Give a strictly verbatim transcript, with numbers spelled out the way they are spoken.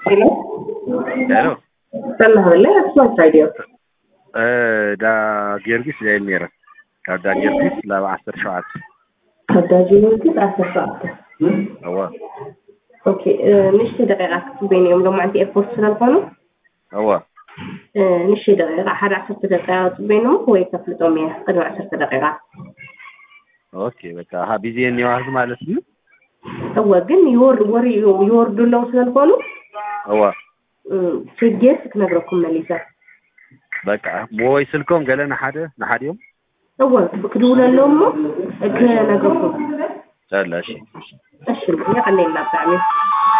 Hello? Hello. Salla hawle asma radio. دا جيرجس زي الميرا دا جيرجس لا عشر ساعات هذا جيرجس عشر ساعات هو اوكي مش دقيقة بين يوم لو ما عندي افورت سلطانه هو مش دقيقة حد عشر دقيقة بينهم هو يكفلتهم يا قدر عشر دقيقة اوكي بقى ها بيزي اني واحد ማለት ነው هو ግን يور ور يوردوا سلطانه هو ትጌስ ክነግረኩም መልሳ በቃ ሞይ ስልኮም ገለና ሓደ ንሓዲዮም هو ክድውለሎም ከነግረኩም ሰላሽ እሺ ያቀለና ብጣዕሚ